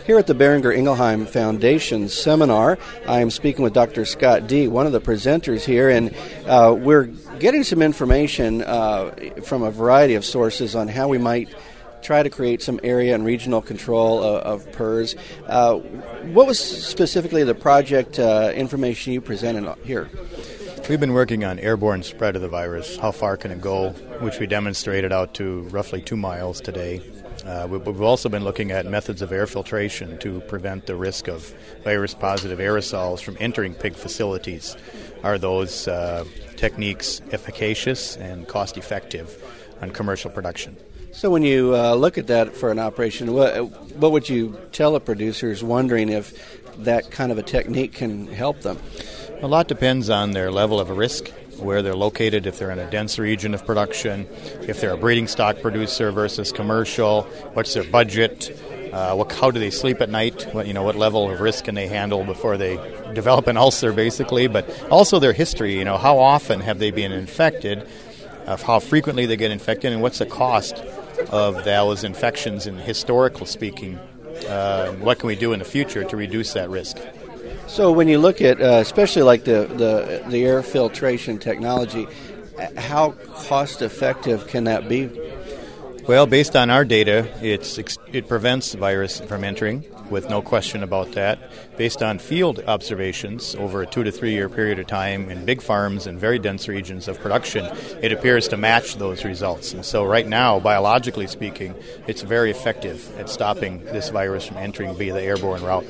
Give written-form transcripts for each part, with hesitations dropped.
Here at the Boehringer Ingelheim Foundation seminar, I am speaking with Dr. Scott Dee, one of the presenters here, and we're getting some information from a variety of sources on how we might try to create some area and regional control of PRRS. What was specifically the project information you presented here? We've been working on airborne spread of the virus. How far can it go, which we demonstrated out to roughly 2 miles today. We've also been looking at methods of air filtration to prevent the risk of virus-positive aerosols from entering pig facilities. Are those techniques efficacious and cost-effective on commercial production? So when you look at that for an operation, what would you tell a producer who's wondering if that kind of a technique can help them? A lot depends on their level of risk, where they're located, if they're in a dense region of production, if they're a breeding stock producer versus commercial, what's their budget, how do they sleep at night, what level of risk can they handle before they develop an ulcer, basically, but also their history, how often have they been infected, how frequently they get infected, and what's the cost of those infections in historical speaking, what can we do in the future to reduce that risk? So when you look at, especially like the air filtration technology, how cost-effective can that be? Well, based on our data, it prevents the virus from entering, with no question about that. Based on field observations over a 2 to 3 year period of time in big farms and very dense regions of production, it appears to match those results. And so right now, biologically speaking, it's very effective at stopping this virus from entering via the airborne route.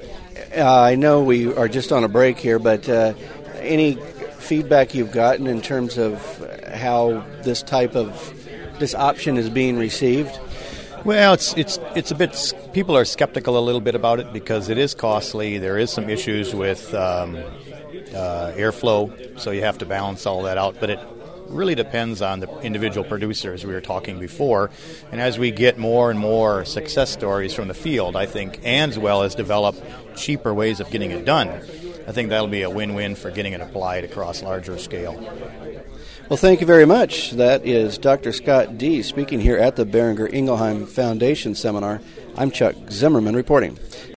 I know we are just on a break here, but any feedback you've gotten in terms of how this option is being received? Well, it's a bit. People are skeptical a little bit about it because it is costly. There is some issues with airflow, so you have to balance all that out. But it really depends on the individual producer, as we were talking before. And as we get more and more success stories from the field, I think, and as well as develop cheaper ways of getting it done, I think that'll be a win-win for getting it applied across larger scale. Well, thank you very much. That is Dr. Scott Dee speaking here at the Boehringer Ingelheim Foundation seminar. I'm Chuck Zimmerman reporting.